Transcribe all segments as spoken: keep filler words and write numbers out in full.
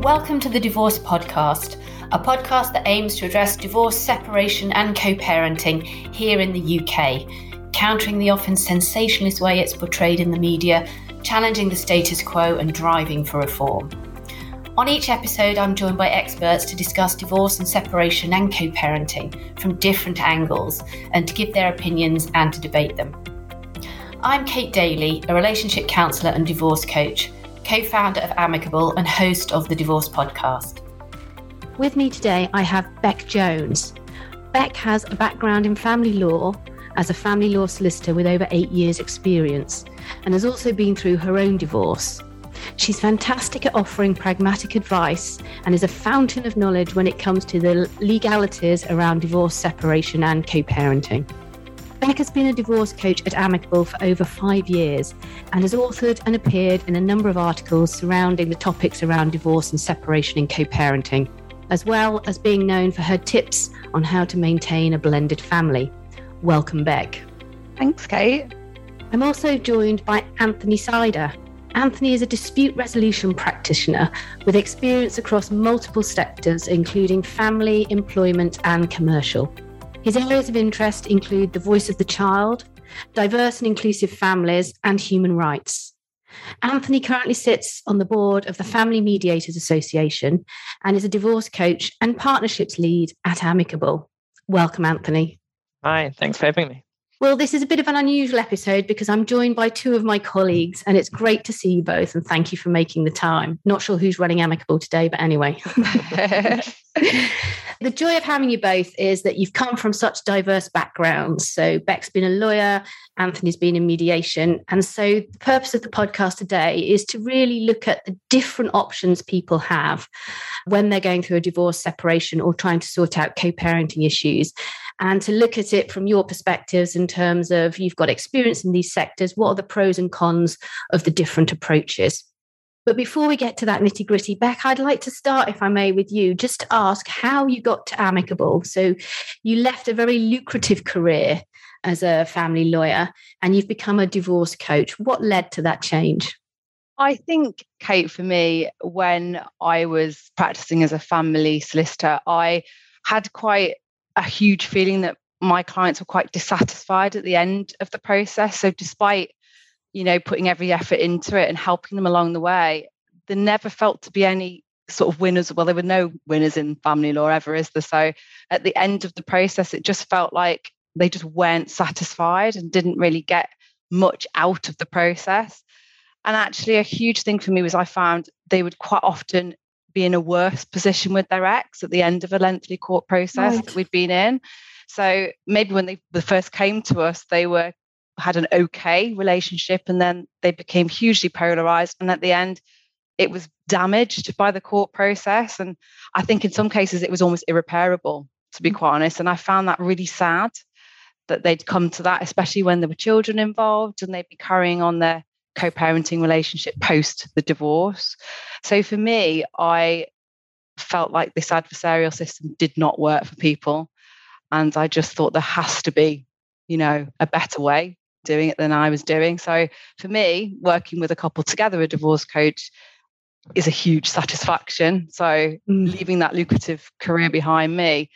Welcome to the Divorce Podcast, a podcast that aims to address divorce, separation and co-parenting here in the U K, countering the often sensationalist way it's portrayed in the media, challenging the status quo and driving for reform. On each episode, I'm joined by experts to discuss divorce and separation and co-parenting from different angles and to give their opinions and to debate them. I'm Kate Daly, a relationship counsellor and divorce coach, co-founder of Amicable and host of the Divorce Podcast. With me today, I have Beck Jones. Beck has a background in family law as a family law solicitor with over eight years experience and has also been through her own divorce. She's fantastic at offering pragmatic advice and is a fountain of knowledge when it comes to the legalities around divorce, separation and co-parenting. Beck has been a divorce coach at Amicable for over five years and has authored and appeared in a number of articles surrounding the topics around divorce and separation and co-parenting, as well as being known for her tips on how to maintain a blended family. Welcome, Beck. Thanks, Kate. I'm also joined by Anthony Sider. Anthony is a dispute resolution practitioner with experience across multiple sectors, including family, employment and commercial. His areas of interest include the voice of the child, diverse and inclusive families, and human rights. Anthony currently sits on the board of the Family Mediators Association and is a divorce coach and partnerships lead at Amicable. Welcome, Anthony. Hi, thanks for having me. Well, this is a bit of an unusual episode because I'm joined by two of my colleagues and it's great to see you both and thank you for making the time. Not sure who's running Amicable today, but anyway. The joy of having you both is that you've come from such diverse backgrounds. So Beck's been a lawyer, Anthony's been in mediation. And so the purpose of the podcast today is to really look at the different options people have when they're going through a divorce, separation, or trying to sort out co-parenting issues. And to look at it from your perspectives in terms of you've got experience in these sectors, what are the pros and cons of the different approaches? But before we get to that nitty gritty, Beck, I'd like to start, if I may, with you, just to ask how you got to Amicable. So you left a very lucrative career as a family lawyer and you've become a divorce coach. What led to that change? I think, Kate, for me, when I was practicing as a family solicitor, I had quite a huge feeling that my clients were quite dissatisfied at the end of the process. So despite you know, putting every effort into it and helping them along the way, there never felt to be any sort of winners. Well, there were no winners in family law ever, is there? So at the end of the process, it just felt like they just weren't satisfied and didn't really get much out of the process. And actually a huge thing for me was I found they would quite often be in a worse position with their ex at the end of a lengthy court process Right. that we'd been in. So maybe when they, they first came to us, they were had an okay relationship and then they became hugely polarized. And at the end, it was damaged by the court process. And I think in some cases it was almost irreparable, to be quite honest. And I found that really sad that they'd come to that, especially when there were children involved and they'd be carrying on their co-parenting relationship post the divorce. So for me, I felt like this adversarial system did not work for people. And I just thought there has to be, you know, a better way doing it than I was doing. So for me, working with a couple together, a divorce coach, is a huge satisfaction. So mm. leaving that lucrative career behind me,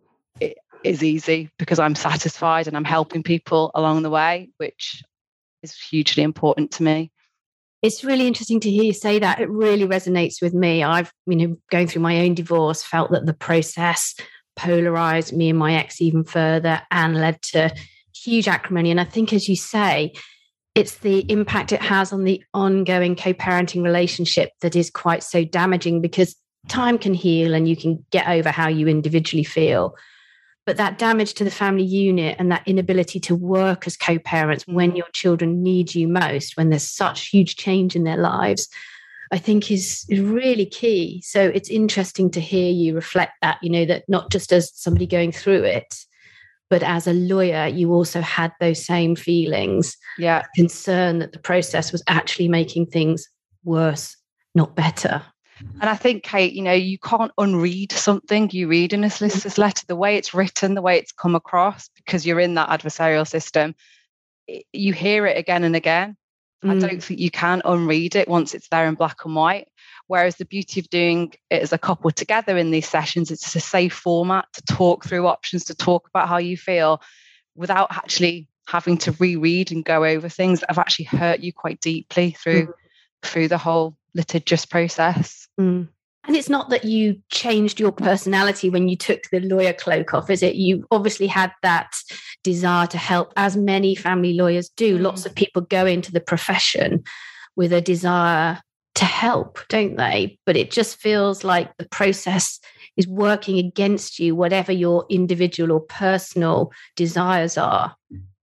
it is easy because I'm satisfied and I'm helping people along the way, which is hugely important to me. It's really interesting to hear you say that. It really resonates with me. I've, you know, going through my own divorce, felt that the process polarized me and my ex even further and led to huge acrimony. And I think, as you say, it's the impact it has on the ongoing co-parenting relationship that is quite so damaging because time can heal and you can get over how you individually feel. But that damage to the family unit and that inability to work as co-parents when your children need you most, when there's such huge change in their lives, I think is, is really key. So it's interesting to hear you reflect that, you know, that not just as somebody going through it, but as a lawyer, you also had those same feelings. Yeah. Concern that the process was actually making things worse, not better. And I think, Kate, you know, you can't unread something you read in a solicitor's letter, the way it's written, the way it's come across, because you're in that adversarial system. You hear it again and again. Mm. I don't think you can unread it once it's there in black and white. Whereas the beauty of doing it as a couple together in these sessions, it's a safe format to talk through options, to talk about how you feel without actually having to reread and go over things that have actually hurt you quite deeply through, mm. through the whole litigious process. Mm. And it's not that you changed your personality when you took the lawyer cloak off, is it? You obviously had that desire to help, as many family lawyers do. Mm. Lots of people go into the profession with a desire to help, don't they? But it just feels like the process is working against you, whatever your individual or personal desires are.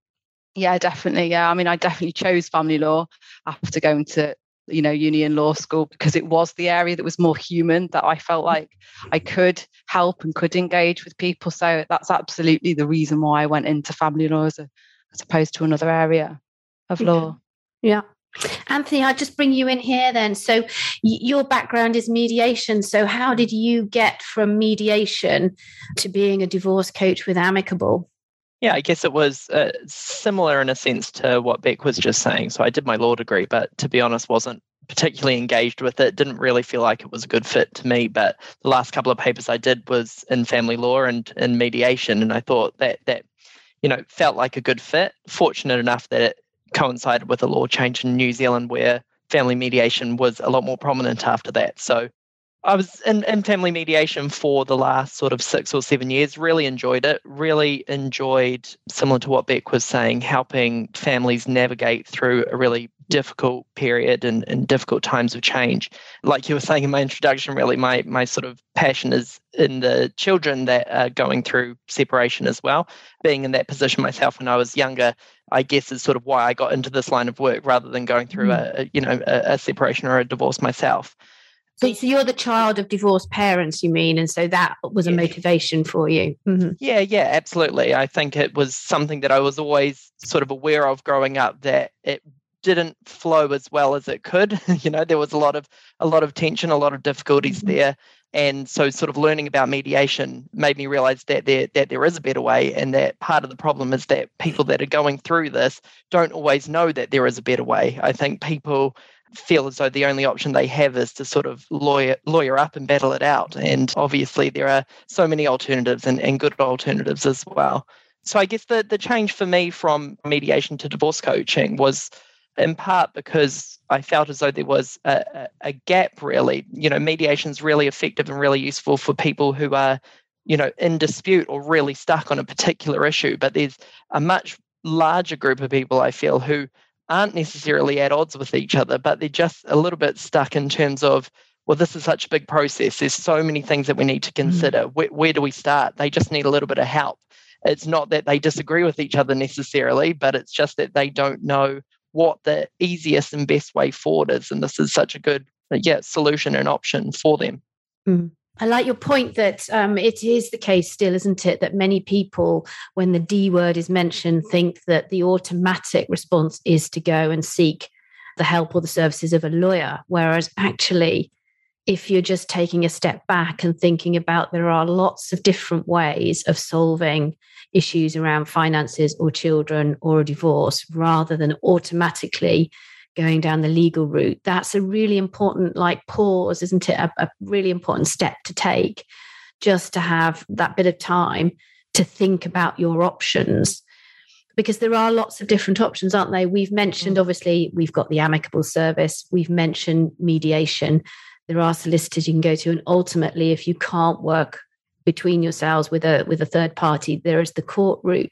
Yeah, definitely. Yeah. I mean, I definitely chose family law after going to, you know, uni and law school, because it was the area that was more human, that I felt like I could help and could engage with people. So that's absolutely the reason why I went into family law as, a, as opposed to another area of law. Yeah. Anthony, I'll just bring you in here then. So y- your background is mediation. So how did you get from mediation to being a divorce coach with Amicable? Yeah, I guess it was uh, similar in a sense to what Beck was just saying. So I did my law degree, but to be honest, wasn't particularly engaged with it. Didn't really feel like it was a good fit to me. But the last couple of papers I did was in family law and in mediation. And I thought that, that you know, felt like a good fit. Fortunate enough that it coincided with a law change in New Zealand where family mediation was a lot more prominent after that. So I was in, in family mediation for the last sort of six or seven years, really enjoyed it, really enjoyed, similar to what Beck was saying, helping families navigate through a really difficult period and, and difficult times of change. Like you were saying in my introduction, really, my my sort of passion is in the children that are going through separation as well. Being in that position myself when I was younger, I guess is sort of why I got into this line of work rather than going through mm. a, you know, a, a separation or a divorce myself. So, so you're the child of divorced parents, you mean? And so that was a yeah. motivation for you. Mm-hmm. Yeah, yeah, absolutely. I think it was something that I was always sort of aware of growing up, that it didn't flow as well as it could. You know, there was a lot of a lot of tension, a lot of difficulties mm-hmm. there. And so sort of learning about mediation made me realize that there that there is a better way, and that part of the problem is that people that are going through this don't always know that there is a better way. I think people feel as though the only option they have is to sort of lawyer lawyer up and battle it out. And obviously there are so many alternatives and, and good alternatives as well. So I guess the, the change for me from mediation to divorce coaching was in part because I felt as though there was a, a, a gap, really. You know, mediation is really effective and really useful for people who are, you know, in dispute or really stuck on a particular issue. But there's a much larger group of people, I feel, who aren't necessarily at odds with each other, but they're just a little bit stuck in terms of, well, this is such a big process. There's so many things that we need to consider. Mm. Where, where do we start? They just need a little bit of help. It's not that they disagree with each other necessarily, but it's just that they don't know what the easiest and best way forward is. And this is such a good yeah, solution and option for them. Mm. I like your point that um, it is the case still, isn't it, that many people, when the D word is mentioned, think that the automatic response is to go and seek the help or the services of a lawyer. Whereas actually, if you're just taking a step back and thinking about there are lots of different ways of solving issues around finances or children or a divorce, rather than automatically going down the legal route, that's a really important like pause, isn't it? A, a really important step to take, just to have that bit of time to think about your options, because there are lots of different options, aren't they? We've mentioned, obviously, we've got the Amicable service, we've mentioned mediation. There are solicitors you can go to, and ultimately, if you can't work between yourselves with a with a third party, there is the court route.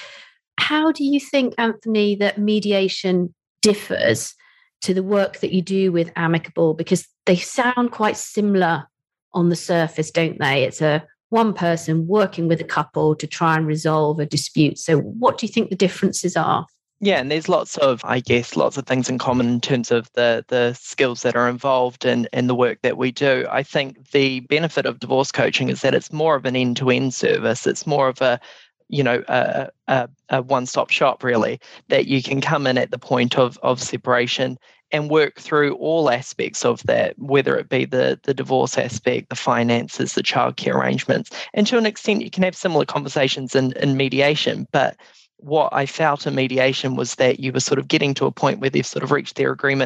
How do you think, Anthony, that mediation differs to the work that you do with Amicable? Because they sound quite similar on the surface, don't they? It's a one person working with a couple to try and resolve a dispute. So what do you think the differences are? Yeah, and there's lots of, I guess, lots of things in common in terms of the the skills that are involved in, in the work that we do. I think the benefit of divorce coaching is that it's more of an end-to-end service. It's more of a you know, a, a, a one-stop shop, really, that you can come in at the point of, of separation and work through all aspects of that, whether it be the, the divorce aspect, the finances, the childcare arrangements. And to an extent, you can have similar conversations in, in mediation. But what I felt in mediation was that you were sort of getting to a point where they've sort of reached their agreement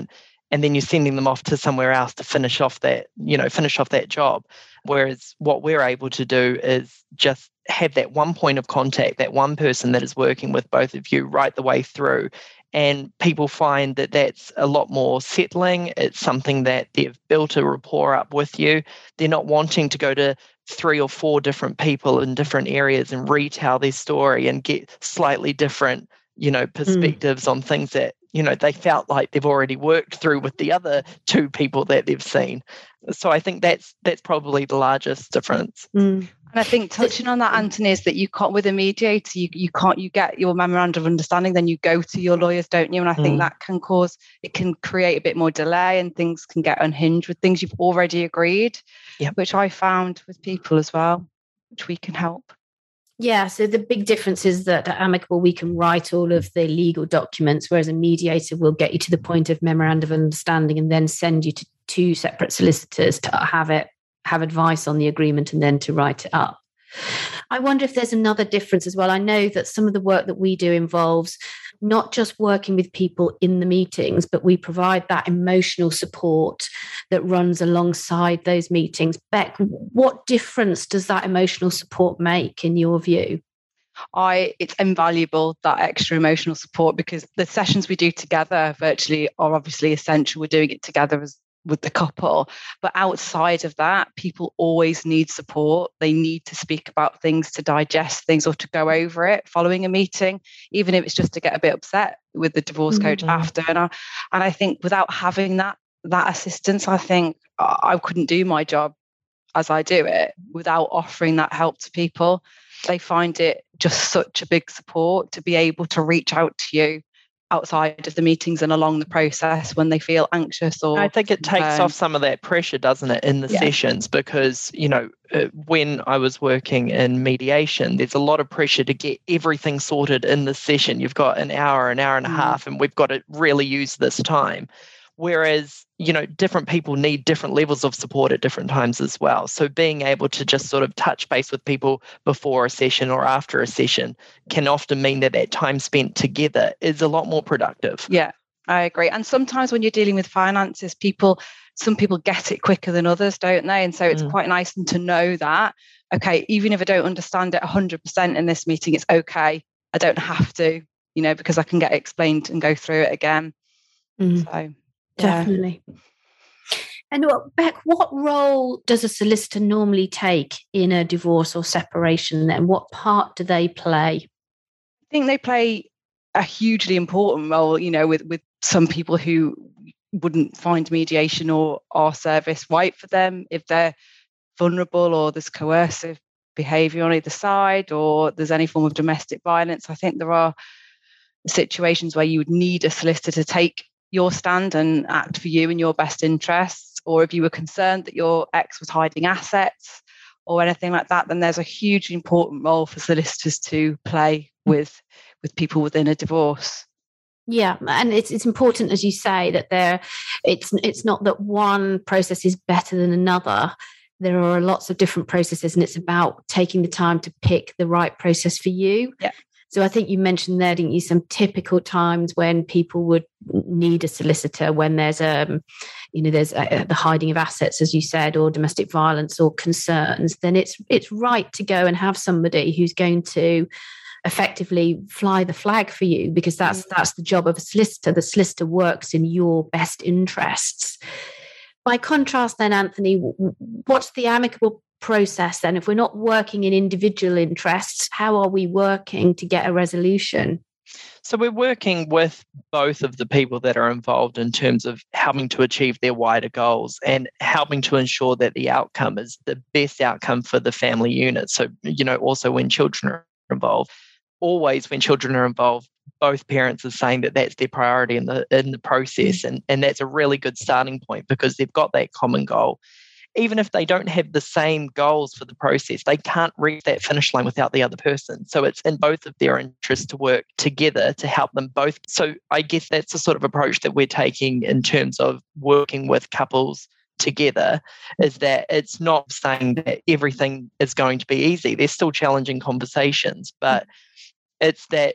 and then you're sending them off to somewhere else to finish off that, you know, finish off that job. Whereas what we're able to do is just have that one point of contact, that one person that is working with both of you right the way through. And people find that that's a lot more settling. It's something that they've built a rapport up with you. They're not wanting to go to three or four different people in different areas and retell their story and get slightly different, you know, perspectives mm. on things that, you know, they felt like they've already worked through with the other two people that they've seen. So I think that's that's probably the largest difference. Mm. And I think touching on that, Anthony, is that you can't, with a mediator, you, you can't, you get your memorandum of understanding, then you go to your lawyers, don't you? And I think mm. that can cause, it can create a bit more delay and things can get unhinged with things you've already agreed, yep. which I found with people as well, which we can help. Yeah, so the big difference is that at Amicable, we can write all of the legal documents, whereas a mediator will get you to the point of memorandum of understanding and then send you to two separate solicitors to have it, have advice on the agreement and then to write it up. I wonder if there's another difference as well. I know that some of the work that we do involves not just working with people in the meetings, but we provide that emotional support that runs alongside those meetings. Beck, what difference does that emotional support make in your view? I it's invaluable, that extra emotional support, because the sessions we do together virtually are obviously essential. We're doing it together as with the couple, but outside of that, people always need support. They need to speak about things, to digest things, or to go over it following a meeting, even if it's just to get a bit upset with the divorce coach mm-hmm. after. And I, and I think without having that that assistance, I think I couldn't do my job as I do it without offering that help to people. They find it just such a big support to be able to reach out to you outside of the meetings and along the process when they feel anxious or I think it takes um, off some of that pressure, doesn't it, in the yeah. sessions, because, you know, uh, when I was working in mediation, there's a lot of pressure to get everything sorted in the session. You've got an hour, an hour and a mm. half, and we've got to really use this time. Whereas, you know, different people need different levels of support at different times as well. So being able to just sort of touch base with people before a session or after a session can often mean that that time spent together is a lot more productive. Yeah, I agree. And sometimes when you're dealing with finances, people, some people get it quicker than others, don't they? And so it's mm. quite nice to know that, okay, even if I don't understand it one hundred percent in this meeting, it's okay. I don't have to, you know, because I can get it explained and go through it again. Mm. So definitely. Yeah. And what, Beck, what role does a solicitor normally take in a divorce or separation then? What part do they play? I think they play a hugely important role, you know, with, with some people who wouldn't find mediation or our service right for them if they're vulnerable or there's coercive behaviour on either side or there's any form of domestic violence. I think there are situations where you would need a solicitor to take your stand and act for you in your best interests, or if you were concerned that your ex was hiding assets or anything like that, then there's a hugely important role for solicitors to play with with people within a divorce. Yeah, and it's it's important, as you say, that there it's it's not that one process is better than another. There are lots of different processes, and it's about taking the time to pick the right process for you. Yeah. So I think you mentioned there, didn't you, some typical times when people would need a solicitor, when there's um, you know, there's a, the hiding of assets, as you said, or domestic violence or concerns. Then it's it's right to go and have somebody who's going to effectively fly the flag for you, because that's mm-hmm. that's the job of a solicitor. The solicitor works in your best interests. By contrast, then, Anthony, what's the amicable process then? If we're not working in individual interests, how are we working to get a resolution? So we're working with both of the people that are involved in terms of helping to achieve their wider goals and helping to ensure that the outcome is the best outcome for the family unit. So, you know, also when children are involved, always when children are involved, both parents are saying that that's their priority in the in the process. And, and that's a really good starting point because they've got that common goal. Even if they don't have the same goals for the process, they can't reach that finish line without the other person. So it's in both of their interests to work together to help them both. So I guess that's the sort of approach that we're taking in terms of working with couples together, is that it's not saying that everything is going to be easy. There's still challenging conversations, but it's that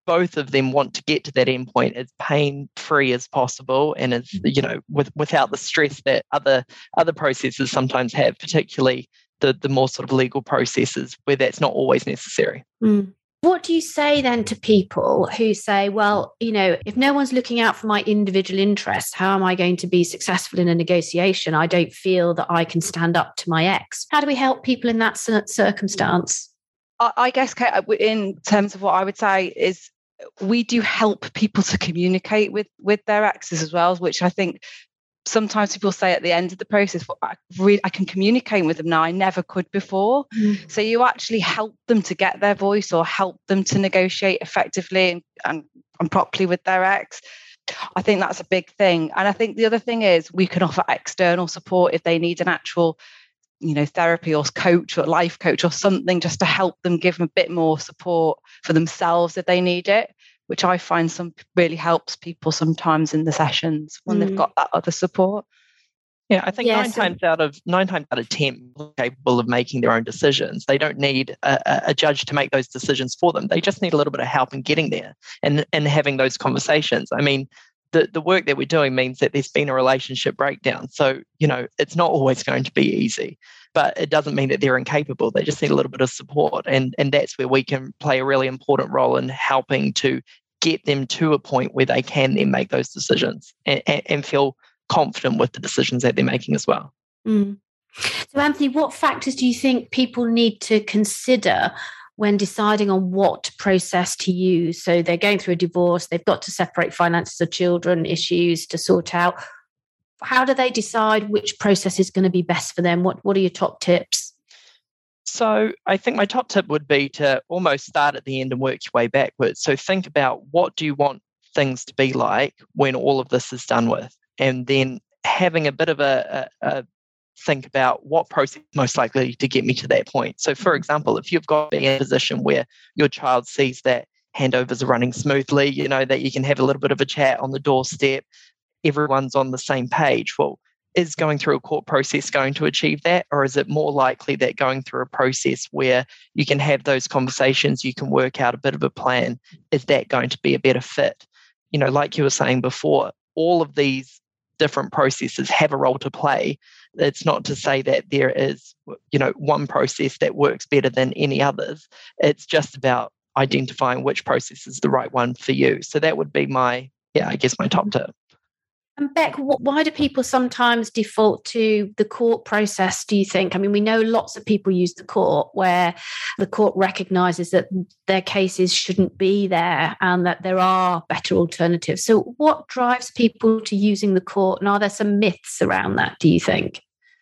both of them want to get to that endpoint as pain-free as possible, and as, you know, with, without the stress that other other processes sometimes have, particularly the the more sort of legal processes where that's not always necessary. Mm. What do you say then to people who say, well, you know, if no one's looking out for my individual interests, how am I going to be successful in a negotiation? I don't feel that I can stand up to my ex. How do we help people in that circumstance? I guess, Kate, in terms of what I would say is we do help people to communicate with, with their exes as well, which I think sometimes people say at the end of the process, well, I, really, I can communicate with them now, I never could before. Mm. So you actually help them to get their voice or help them to negotiate effectively and, and, and properly with their ex. I think that's a big thing. And I think the other thing is we can offer external support if they need an actual, you know, therapy or coach or life coach or something, just to help them, give them a bit more support for themselves if they need it, which I find some really helps people sometimes in the sessions when mm. they've got that other support. Yeah, I think yeah, nine so- times out of nine times out of ten are capable of making their own decisions. They don't need a, a judge to make those decisions for them. They just need a little bit of help in getting there and and having those conversations. I mean, the the work that we're doing means that there's been a relationship breakdown. So, you know, it's not always going to be easy, but it doesn't mean that they're incapable. They just need a little bit of support. And, and that's where we can play a really important role in helping to get them to a point where they can then make those decisions and, and, and feel confident with the decisions that they're making as well. Mm. So, Anthony, what factors do you think people need to consider when deciding on what process to use? So they're going through a divorce, they've got to separate finances of children, issues to sort out. How do they decide which process is going to be best for them? What What are your top tips? So I think my top tip would be to almost start at the end and work your way backwards. So think about, what do you want things to be like when all of this is done with? And then having a bit of a, a, a think about what process is most likely to get me to that point. So for example, if you've got to be in a position where your child sees that handovers are running smoothly, you know, that you can have a little bit of a chat on the doorstep, everyone's on the same page. Well, is going through a court process going to achieve that? Or is it more likely that going through a process where you can have those conversations, you can work out a bit of a plan, is that going to be a better fit? You know, like you were saying before, all of these different processes have a role to play. It's not to say that there is, you know, one process that works better than any others. It's just about identifying which process is the right one for you. So that would be my, yeah, I guess my top tip. And Beck, why do people sometimes default to the court process, do you think? I mean, we know lots of people use the court where the court recognises that their cases shouldn't be there and that there are better alternatives. So what drives people to using the court? And are there some myths around that, do you think?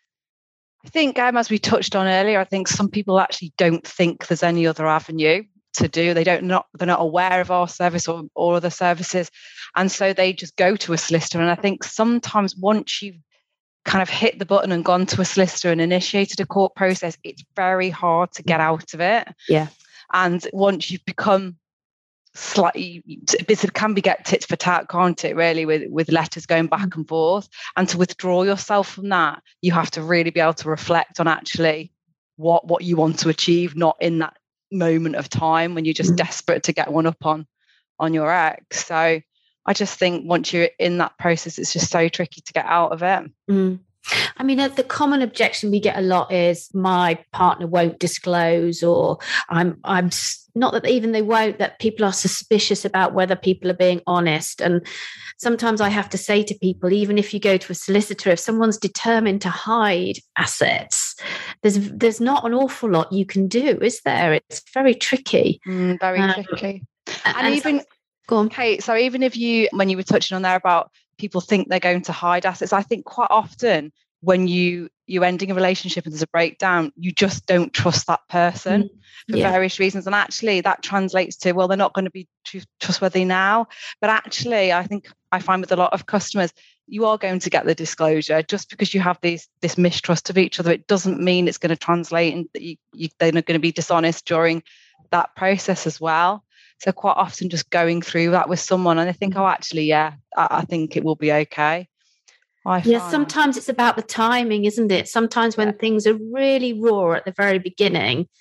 I think, um, as we touched on earlier, I think some people actually don't think there's any other avenue to do. They don't not they're not aware of our service or, or other services, and so they just go to a solicitor. And I think sometimes once you've kind of hit the button and gone to a solicitor and initiated a court process, it's very hard to get out of it. Yeah. And once you've become slightly, it can be get tit for tat, can't it, really, with with letters going back and forth. And to withdraw yourself from that, you have to really be able to reflect on actually what what you want to achieve, not in that moment of time when you're just mm. desperate to get one up on on your ex. So I just think once you're in that process, it's just so tricky to get out of it. Mm. I mean, the common objection we get a lot is my partner won't disclose, or I'm I'm not that even they won't, that people are suspicious about whether people are being honest. And sometimes I have to say to people, even if you go to a solicitor, if someone's determined to hide assets, there's there's not an awful lot you can do, is there? It's very tricky. Mm, very um, tricky. And, and even, so, go on. Kate, so even if you, when you were touching on there about people think they're going to hide assets, I think quite often when you you're ending a relationship and there's a breakdown, you just don't trust that person mm, for yeah. various reasons. And actually that translates to, well, they're not going to be tr- trustworthy now. But actually, I think I find with a lot of customers, you are going to get the disclosure. Just because you have these this mistrust of each other, it doesn't mean it's going to translate and that you, you, they're not going to be dishonest during that process as well. So quite often just going through that with someone and they think, oh, actually, yeah, I, I think it will be okay. I yeah, find. Sometimes it's about the timing, isn't it? Sometimes when yeah. things are really raw at the very beginning,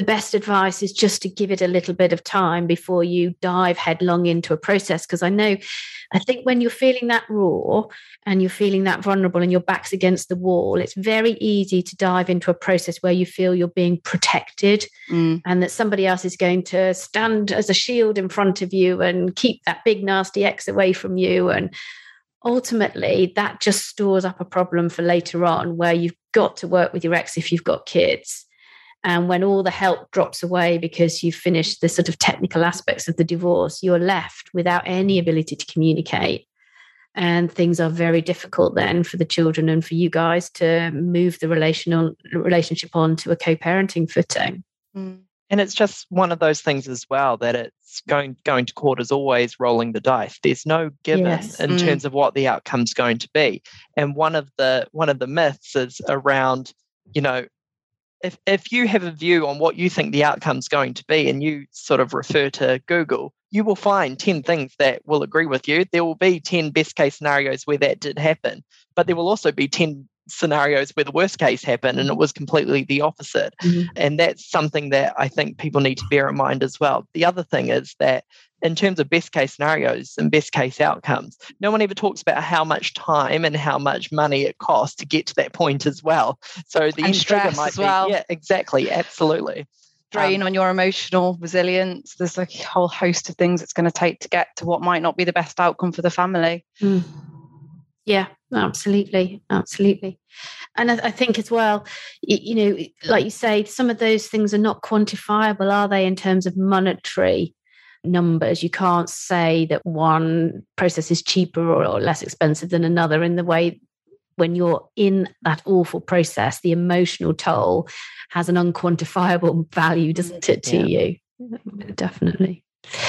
the best advice is just to give it a little bit of time before you dive headlong into a process. Because I know, I think when you're feeling that raw and you're feeling that vulnerable and your back's against the wall, it's very easy to dive into a process where you feel you're being protected mm. and that somebody else is going to stand as a shield in front of you and keep that big nasty ex away from you. And ultimately, that just stores up a problem for later on, where you've got to work with your ex if you've got kids. And when all the help drops away because you've finished the sort of technical aspects of the divorce, you're left without any ability to communicate. And things are very difficult then for the children and for you guys to move the relational relationship on to a co-parenting footing. Mm. And it's just one of those things as well, that it's going going to court is always rolling the dice. There's no given yes. in mm. terms of what the outcome's going to be. And one of the one of the myths is around, you know, if if you have a view on what you think the outcome's going to be and you sort of refer to Google, you will find ten things that will agree with you. There will be ten best case scenarios where that did happen, but there will also be ten scenarios where the worst case happened and it was completely the opposite. Mm-hmm. And that's something that I think people need to bear in mind as well. The other thing is that in terms of best case scenarios and best case outcomes, no one ever talks about how much time and how much money it costs to get to that point as well. So the and stress might as well. Be, yeah, exactly. Absolutely. Drain um, on your emotional resilience. There's a whole host of things it's going to take to get to what might not be the best outcome for the family. Mm. Yeah, absolutely. Absolutely. And I, I think as well, you, you know, like you say, some of those things are not quantifiable, are they, in terms of monetary numbers? You can't say that one process is cheaper or, or less expensive than another, in the way when you're in that awful process, the emotional toll has an unquantifiable value, doesn't it, to yeah. you? Definitely.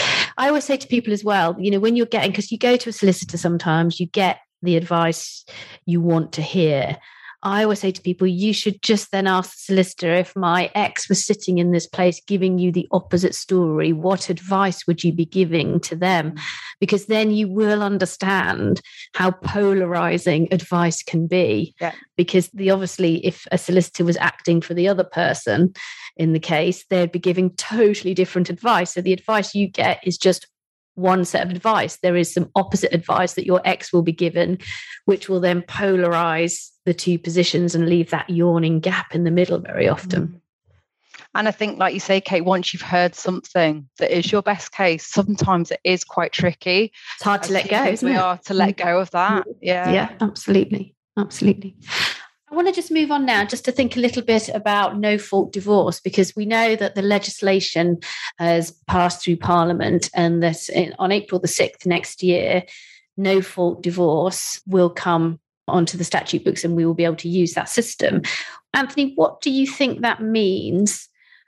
I always say to people as well, you know, when you're getting, because you go to a solicitor sometimes, you get the advice you want to hear. I always say to people, you should just then ask the solicitor, if my ex was sitting in this place giving you the opposite story, what advice would you be giving to them? Because then you will understand how polarizing advice can be. Yeah. Because the obviously, if a solicitor was acting for the other person in the case, they'd be giving totally different advice. So the advice you get is just one set of advice. There is some opposite advice that your ex will be given, which will then polarize the two positions and leave that yawning gap in the middle very often. And I think, like you say, Kate, once you've heard something that is your best case, sometimes it is quite tricky. It's hard to let go, isn't we it? are to let go of that. Yeah. Yeah, absolutely. Absolutely. I want to just move on now, just to think a little bit about no-fault divorce, because we know that the legislation has passed through Parliament, and that on April the sixth next year, no-fault divorce will come onto the statute books and we will be able to use that system. Anthony, what do you think that means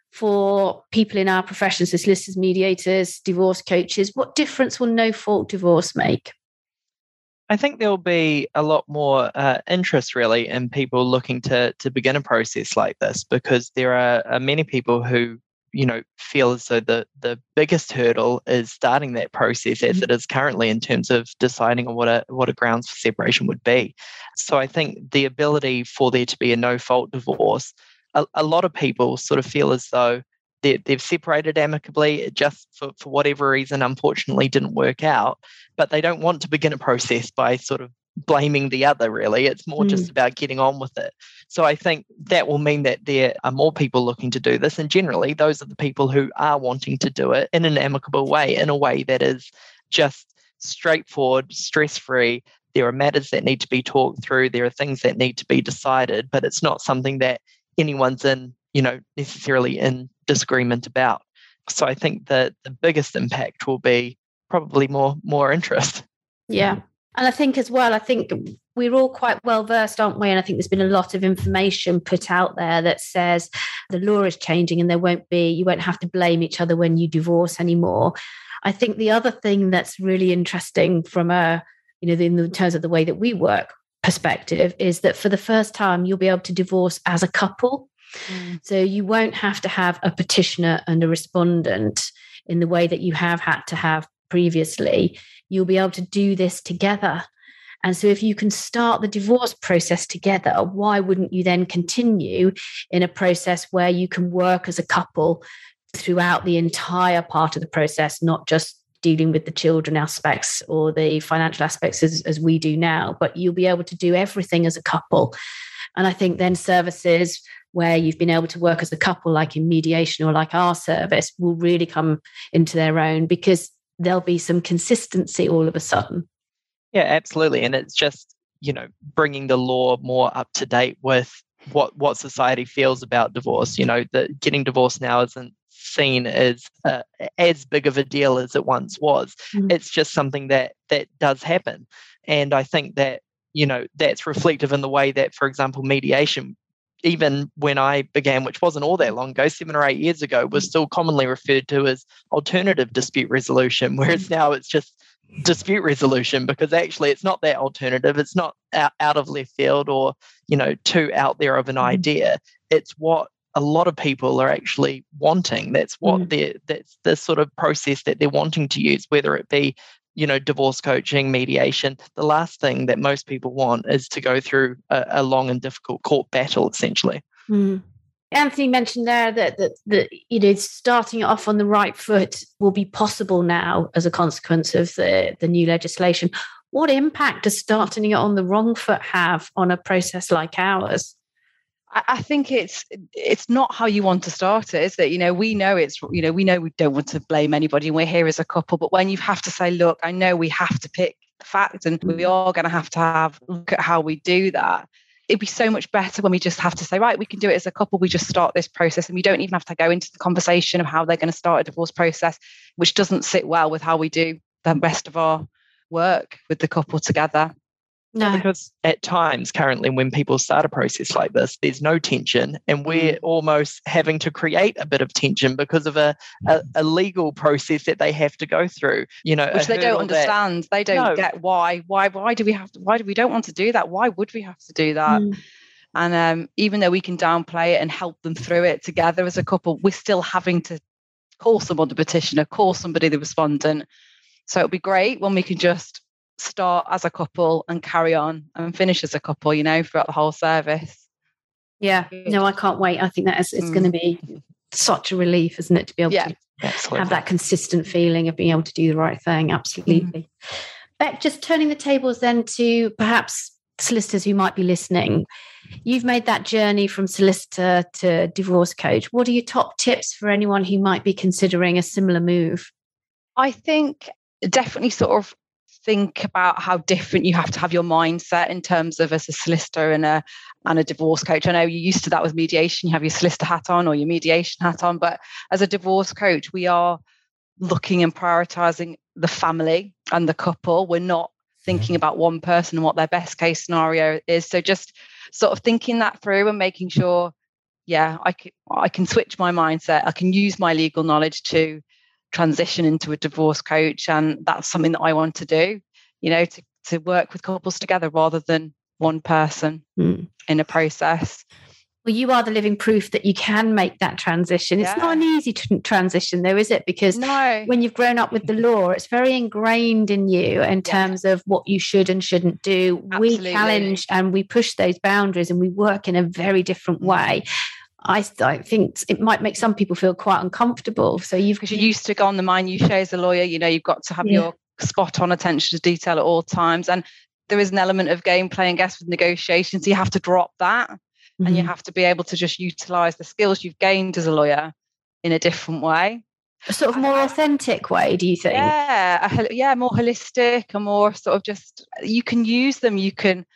for people in our professions, as solicitors, mediators, divorce coaches? What difference will no-fault divorce make? I think there'll be a lot more uh, interest really in people looking to to begin a process like this, because there are, are many people who, you know, feel as though the, the biggest hurdle is starting that process as it is currently, in terms of deciding on what a what a grounds for separation would be. So I think the ability for there to be a no-fault divorce, a, a lot of people sort of feel as though they've separated amicably, it just for, for whatever reason, unfortunately, didn't work out. But they don't want to begin a process by sort of blaming the other, really. It's more mm. just about getting on with it. So I think that will mean that there are more people looking to do this. And generally, those are the people who are wanting to do it in an amicable way, in a way that is just straightforward, stress-free. There are matters that need to be talked through. There are things that need to be decided, but it's not something that anyone's in, you know, necessarily in disagreement about. So I think that the biggest impact will be probably more more interest. Yeah. And I think as well, I think we're all quite well versed, aren't we? And I think there's been a lot of information put out there that says the law is changing and there won't be, you won't have to blame each other when you divorce anymore. I think the other thing that's really interesting from a, you know, in terms of the way that we work perspective, is that for the first time, you'll be able to divorce as a couple. Mm. So you won't have to have a petitioner and a respondent in the way that you have had to have previously. You'll be able to do this together. And so if you can start the divorce process together, why wouldn't you then continue in a process where you can work as a couple throughout the entire part of the process, not just dealing with the children aspects or the financial aspects as, as we do now, but you'll be able to do everything as a couple. And I think then services where you've been able to work as a couple, like in mediation or like our service, will really come into their own because there'll be some consistency all of a sudden. Yeah, absolutely. And it's just, you know, bringing the law more up to date with what, what society feels about divorce. You know, that getting divorced now isn't seen as uh, as big of a deal as it once was. Mm. It's just something that that does happen. And I think that, you know, that's reflective in the way that, for example, mediation, even when I began, which wasn't all that long ago, seven or eight years ago, was still commonly referred to as alternative dispute resolution, whereas now it's just dispute resolution, because actually it's not that alternative. It's not out, out of left field or, you know, too out there of an idea. It's what a lot of people are actually wanting. That's what mm. they're, that's the sort of process that they're wanting to use, whether it be, you know, divorce coaching, mediation. The last thing that most people want is to go through a, a long and difficult court battle, essentially. Mm. Anthony mentioned there that, that, that, you know, starting it off on the right foot will be possible now as a consequence of the, the new legislation. What impact does starting it on the wrong foot have on a process like ours? I think it's it's not how you want to start it, is it? You know, we know it's, you know, we know we don't want to blame anybody and we're here as a couple, but when you have to say, look, I know we have to pick the fact and we are going to have to have look at how we do that. It'd be so much better when we just have to say, right, we can do it as a couple. We just start this process and we don't even have to go into the conversation of how they're going to start a divorce process, which doesn't sit well with how we do the rest of our work with the couple together. No. Because at times currently when people start a process like this, there's no tension and we're almost having to create a bit of tension because of a, a, a legal process that they have to go through, you know, which they don't understand. That, they don't no. get why, why, why do we have to, why do we don't want to do that? Why would we have to do that? Mm. And um, even though we can downplay it and help them through it together as a couple, we're still having to call someone the petitioner, call somebody the respondent. So it'll be great when we can just start as a couple and carry on and finish as a couple, you know, throughout the whole service. Yeah, no, I can't wait. I think that is, it's mm. going to be such a relief, isn't it, to be able yeah, to absolutely. have that consistent feeling of being able to do the right thing. Absolutely. Mm. Beck, just turning the tables then to perhaps solicitors who might be listening. You've made that journey from solicitor to divorce coach. What are your top tips for anyone who might be considering a similar move? I think definitely sort of think about how different you have to have your mindset in terms of as a solicitor and a and a divorce coach. I know you're used to that with mediation. You have your solicitor hat on or your mediation hat on, but as a divorce coach, we are looking and prioritizing the family and the couple. We're not thinking about one person and what their best case scenario is. So just sort of thinking that through and making sure, yeah, I can, I can switch my mindset. I can use my legal knowledge to transition into a divorce coach, and that's something that I want to do, you know, to, to work with couples together rather than one person mm. in a process. Well, you are the living proof that you can make that transition. It's yeah. not an easy t- transition though, is it? Because no. when you've grown up with the law, it's very ingrained in you in terms yeah. of what you should and shouldn't do. Absolutely. We challenge and we push those boundaries and we work in a very different way. I, I think it might make some people feel quite uncomfortable. So you've because you're used to go on the minutiae as a lawyer, you know, you've got to have yeah. your spot on attention to detail at all times. And there is an element of gameplay and guess with negotiations. So you have to drop that mm-hmm. and you have to be able to just utilize the skills you've gained as a lawyer in a different way. A sort of more authentic way, do you think? Yeah, a, yeah, more holistic, a more sort of just, you can use them, you can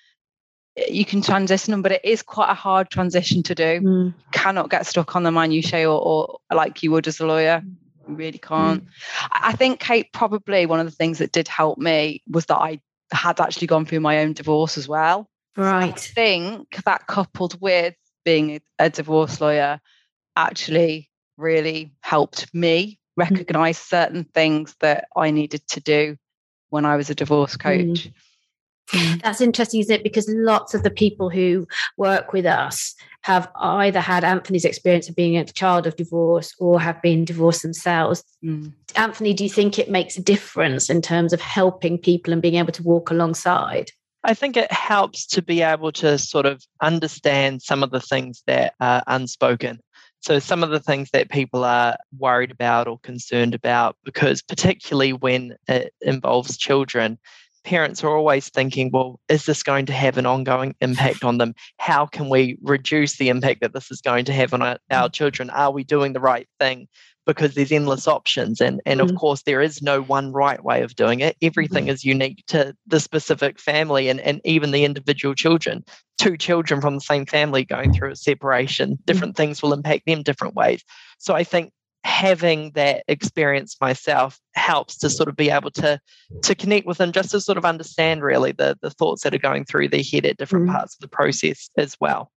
you can transition them, but it is quite a hard transition to do. Mm. You cannot get stuck on the minutiae or, or like you would as a lawyer. You really can't. Mm. I think, Kate, probably one of the things that did help me was that I had actually gone through my own divorce as well. Right. So I think that coupled with being a divorce lawyer actually really helped me recognize mm. certain things that I needed to do when I was a divorce coach. Mm. That's interesting, isn't it? Because lots of the people who work with us have either had Anthony's experience of being a child of divorce or have been divorced themselves. Mm. Anthony, do you think it makes a difference in terms of helping people and being able to walk alongside? I think it helps to be able to sort of understand some of the things that are unspoken. So some of the things that people are worried about or concerned about, because particularly when it involves children, parents are always thinking, well, is this going to have an ongoing impact on them? How can we reduce the impact that this is going to have on our, our children? Are we doing the right thing? Because there's endless options. And, and of course, there is no one right way of doing it. Everything mm-hmm. is unique to the specific family and, and even the individual children. Two children from the same family going through a separation, different mm-hmm. things will impact them different ways. So I think having that experience myself helps to sort of be able to, to connect with them, just to sort of understand really the, the thoughts that are going through their head at different mm-hmm. parts of the process as well.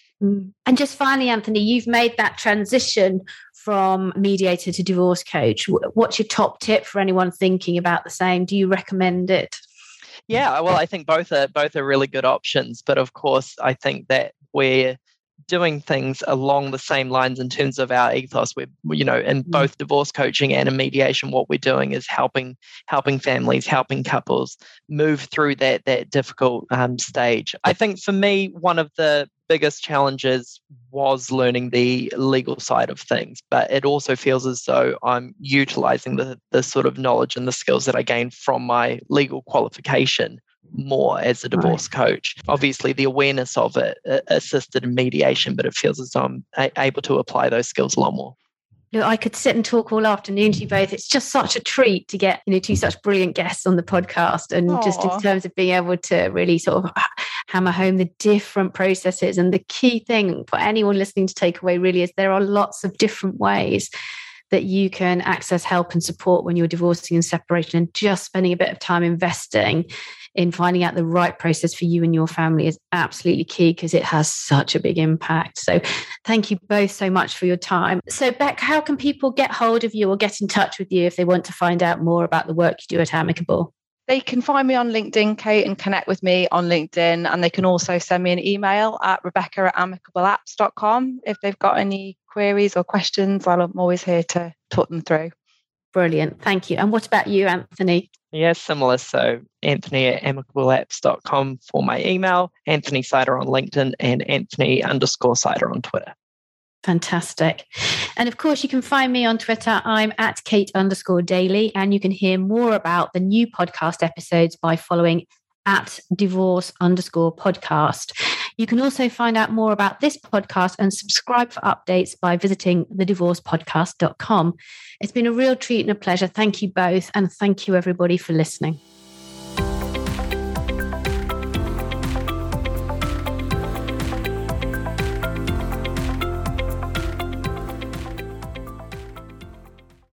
And just finally, Anthony, you've made that transition from mediator to divorce coach. What's your top tip for anyone thinking about the same? Do you recommend it? Yeah, well, I think both are both are really good options. But of course, I think that we're doing things along the same lines in terms of our ethos. We're, you know, in both divorce coaching and in mediation, what we're doing is helping helping families, helping couples move through that that difficult um, stage. I think for me, one of the biggest challenges was learning the legal side of things, but it also feels as though I'm utilizing the the sort of knowledge and the skills that I gained from my legal qualification more as a divorce right. coach. Obviously, the awareness of it uh, assisted in mediation, but it feels as though I'm a- able to apply those skills a lot more. Look, I could sit and talk all afternoon to you both. It's just such a treat to get, you know, two such brilliant guests on the podcast, and Aww. Just in terms of being able to really sort of hammer home the different processes. And the key thing for anyone listening to take away really is there are lots of different ways that you can access help and support when you're divorcing and separation, and just spending a bit of time investing in finding out the right process for you and your family is absolutely key, because it has such a big impact. So thank you both so much for your time. So Beck, how can people get hold of you or get in touch with you if they want to find out more about the work you do at Amicable? They can find me on LinkedIn, Kate, and connect with me on LinkedIn. And they can also send me an email at rebecca at amicable apps dot com if they've got any queries or questions. I'm always here to talk them through. Brilliant. Thank you. And what about you, Anthony? Yeah, similar. So Anthony at amicable apps dot com for my email, Anthony Sider on LinkedIn, and Anthony underscore Sider on Twitter. Fantastic. And of course, you can find me on Twitter. I'm at Kate underscore Daly, and you can hear more about the new podcast episodes by following at divorce underscore podcast. You can also find out more about this podcast and subscribe for updates by visiting the divorce podcast dot com. It's been a real treat and a pleasure. Thank you both. And thank you everybody for listening.